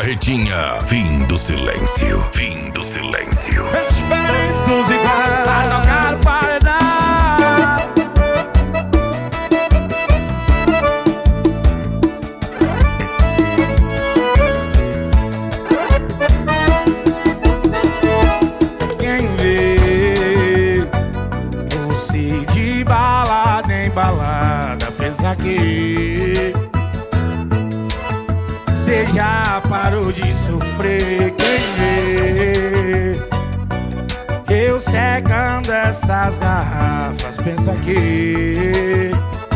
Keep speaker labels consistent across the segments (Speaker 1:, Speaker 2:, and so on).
Speaker 1: Barretinha, fim do silêncio. Fim do silêncio.
Speaker 2: Dos iguais a tocar o paredão. Quem vê você de balada em balada pensa que cê já parou de sofrer. Quem vê eu secando essas garrafas pensa que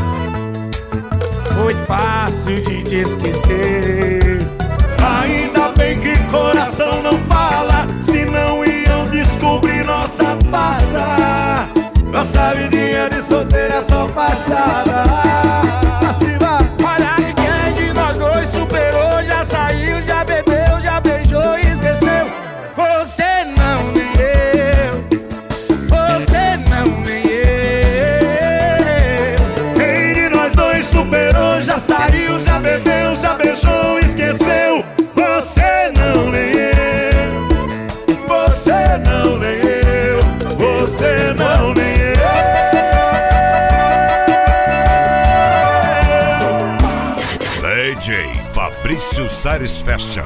Speaker 2: foi fácil de te esquecer. Ainda bem que coração não fala, senão iam descobrir nossa farsa. Nossa vidinha de solteira é só fachada. Assim vai. Olha que quem de nós dois superou, já saiu, já bebeu, já beijou e esqueceu. Você não, nem eu. Você não, nem eu. Quem de nós dois superou, já saiu, já bebeu, já beijou e esqueceu. Você não, nem eu. Você não, nem eu. Você não, nem eu.
Speaker 1: DJ Fabrício Sares Fashion.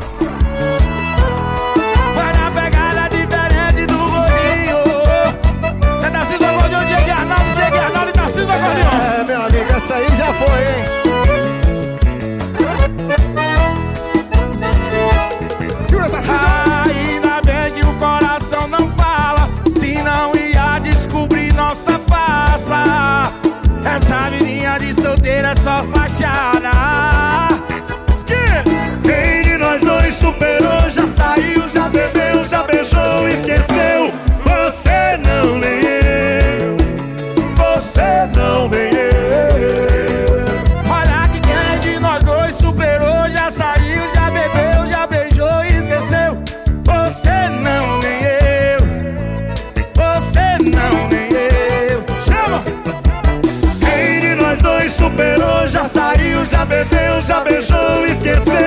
Speaker 2: Vai na pegada diferente do gordinho. Cê tá Tarcísio Acordeon, Diego Arnaldo e Tarcísio Acordeon.
Speaker 3: É, meu amigo, essa aí já foi, hein? Jura, Tarcísio?
Speaker 2: Ainda bem que o coração não fala, senão ia descobrir nossa farsa. Essa menina de solteira é só fachada. Quem de nós dois superou, já saiu, já bebeu, já beijou e esqueceu. Você não, nem eu. Você não, nem eu. Olha que quem de nós dois superou, já saiu, já bebeu, já beijou e esqueceu. Você não, nem eu. Você não, nem eu. Chama! Quem de nós dois superou, já saiu, já bebeu, já beijou e esqueceu.